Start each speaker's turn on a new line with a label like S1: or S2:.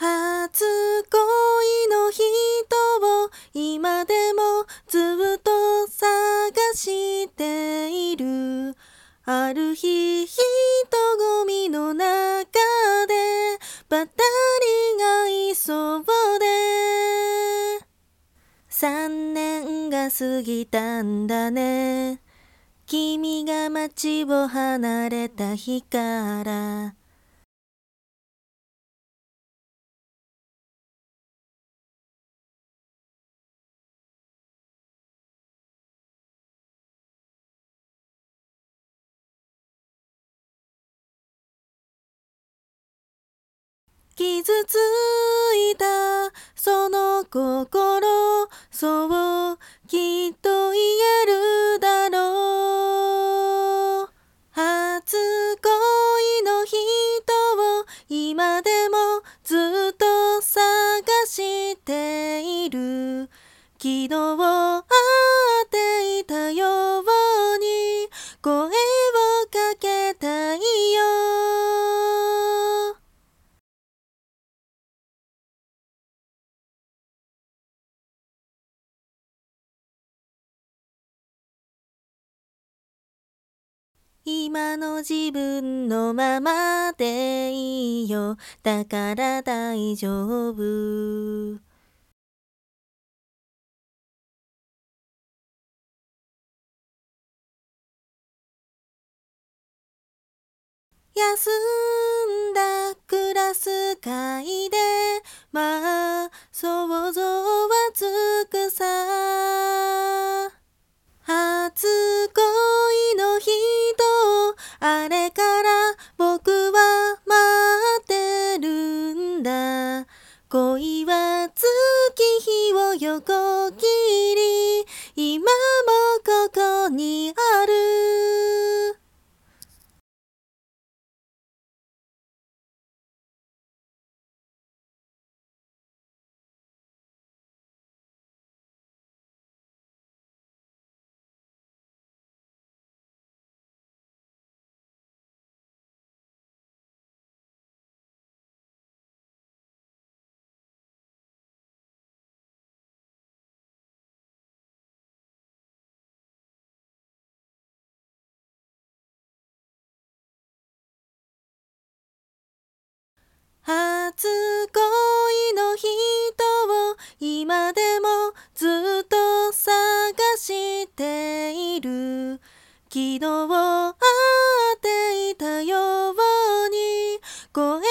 S1: 初恋の人を今でもずっと探している。ある日人混みの中でばったりがいそうで、3年が過ぎたんだね。君が街を離れた日から。傷ついたその心、そうきっと言えるだろう。初恋の人を今でもずっと探している。昨日会っていたように声をかけたいよ。今の自分のままでいいよ。だから大丈夫。休んだクラス会でまあ想像はつくさ。初恋の人をあれから僕は待ってるんだ。恋は月日を横切り今もここにある。初恋の人を今でもずっと探している。昨日会っていたように声